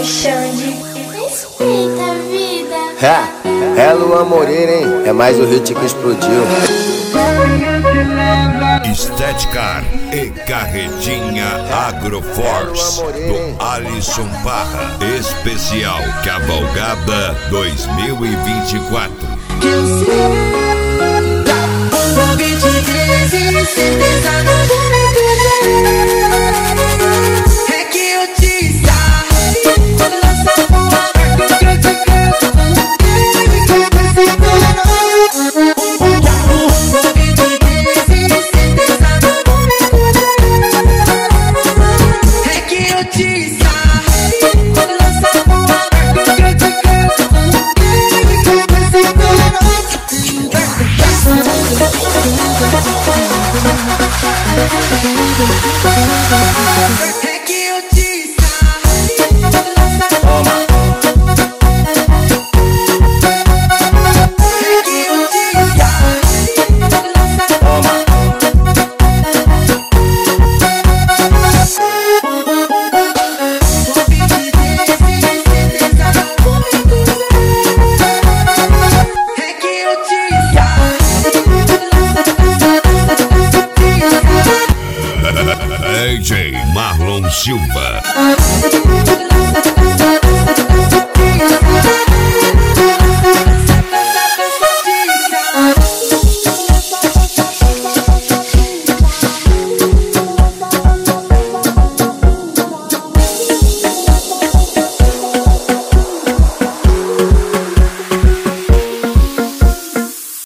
Xande, respeita a vida. É Luan Moreira, hein? É mais o hit que explodiu. Estética e Carretinha Agroforce do Alisson Parra. Especial Cavalgada 2024. Eu sei, com 23 e certeza não vou me perder. É que eu te sarrei quando lança o ar que eu te quero. É que eu te DJ Marlon Silva.